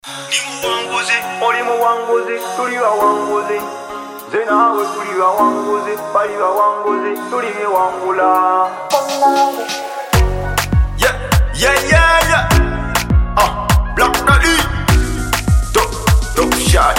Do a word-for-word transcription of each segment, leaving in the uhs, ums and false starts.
Nimuwanguzi, oli muwanguzi, tuli bawanguzi. Nze naawe tuli bawanguzi, bali bawanguzi, tuli bewangula. Yeah, yeah, yeah, yeah. Ah, Black Daddy. Top, top shot.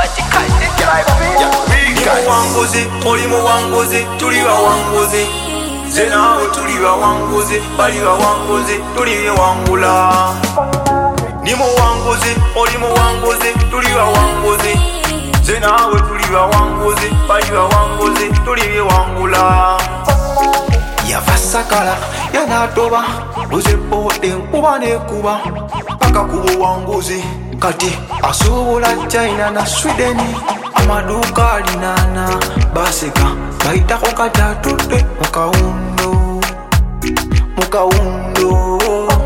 Nimuwanguzi, oli muwanguzi, tuli bawanguzi. Nze naawe tuli bawanguzi, bali bawanguzi, tuli bewangula. Nimuwanguzi, oli muwanguzi, tuli bawanguzi. Nze naawe tuli bawanguzi, bali bawanguzi, tuli bewangula. Yava sakala, yanatoba, luzepode nkuba nekuba. Paka ku buwanguzi, kati asobola China na Sweden. Amaduka alinana, baseka, bayitako kati atudde mukawundo, mukawundo.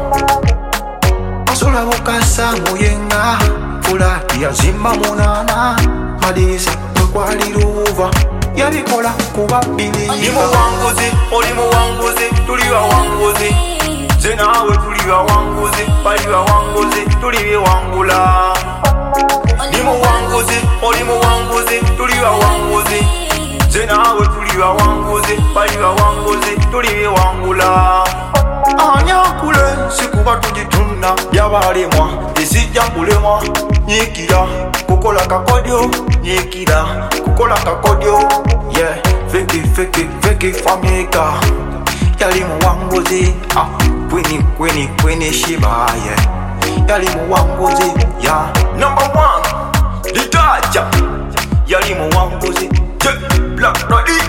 Asola mukasa muyenga, fulati yazimba munana. Madisa mwekwali luva, yabikola kuba bili. Nimuwanguzi, oli muwanguzi, tuli bawanguzi. Nze naawe tuli bawanguzi, bali bawanguzi, tuli bewangula. Nimuwanguzi, oli muwanguzi, tuli bawanguzi. Nze naawe tuli bawanguzi, bali bawanguzi, tuli bewangula. Anyakule sikuba tujituna byabalemwa tesijja kulemwa. Nyikira kukola kakodyo, nyikira kukola kakodyo. Yeah, fake fake fake famika yali muwanguzi. Ah, kwini kwini kwini shiba. Yeah, yali muwanguzi. Yeah, number one Ditacha yali muwanguzi. Black Daddy.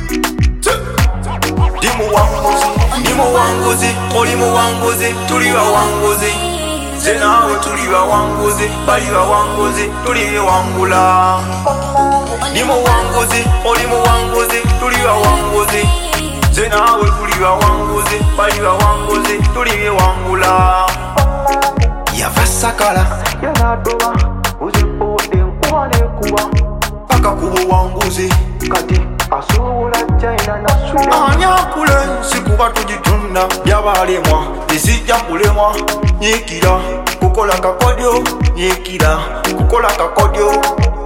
Nimuwanguzi, nimuwanguzi, oli muwanguzi, tuli bawanguzi. Nze naawe tuli bawanguzi, bali bawanguzi, tuli bewangula. Nimuwanguzi, oli muwanguzi, tuli bawanguzi. Nze naawe tuli bawanguzi, bali bawanguzi, tuli bewangula. Yava sakala, yanatoba, uzipode nkuba nekuba. Paka ku buwanguzi, kati asobola China na Sweden. Anyakule sikuba tujituna byabalemwa tesijja kulemwa. Nyikira kukola kakodyo, nyikira kukola kakodyo.